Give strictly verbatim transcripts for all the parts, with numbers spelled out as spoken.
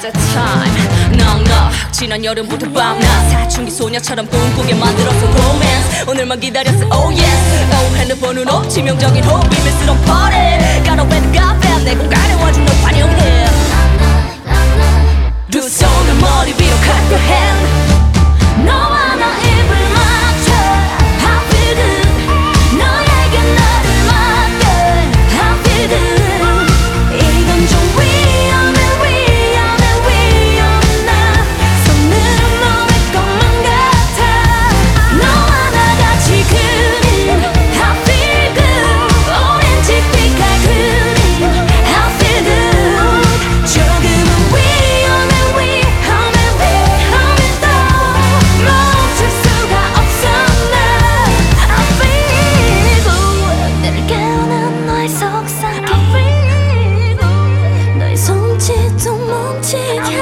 at a time. Knock knock 지난 여름부터 밤낮 사춘기 소녀처럼 꿈꾸게 만들었어 romance. 오늘만 기다렸어 oh yes. oh 핸드폰은 업 치명적인 호흡 비밀스러운 party. Gotta wet the goddamn 내 공간에 와준 널 환영해. 두 손을 머리 위로 clap your hand. 너와 나 입을 맞춰 I feel good. 너에게 나를 맡겨 I feel good. 이건 좀 위험해 위험해 위험해 나 손으로 너의 것만 같아. 너와 나 같이 그린 I feel good. 오렌지 빛깔 그린 I feel good. 조금은 위험해 위험해 위험해 또 멈출 수가 없어 나 I feel good. 늘 깨어난 너의 속삭임 I feel good. 너의 손짓도 멈추게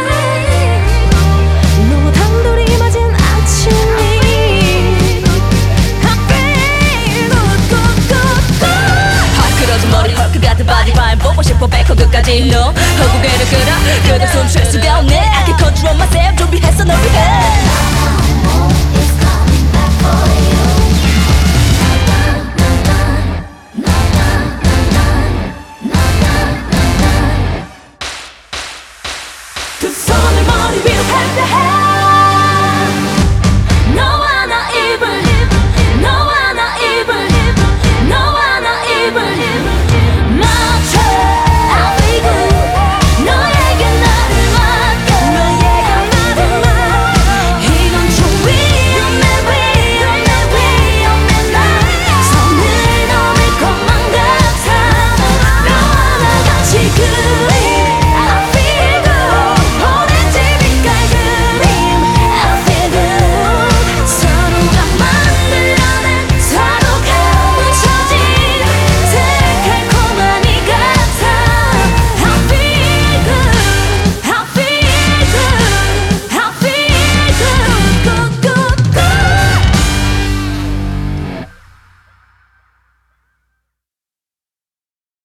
너와 단둘이 맞은 아침이 I feel good good good good. 헐크러진 머리 헐크 같은 바디 바인 보고 싶어 백호 끝까지 너 허구개를 끌어 그대 숨쉴 수가 없네 I can control myself 준비했어 널 위해. It's coming back for you.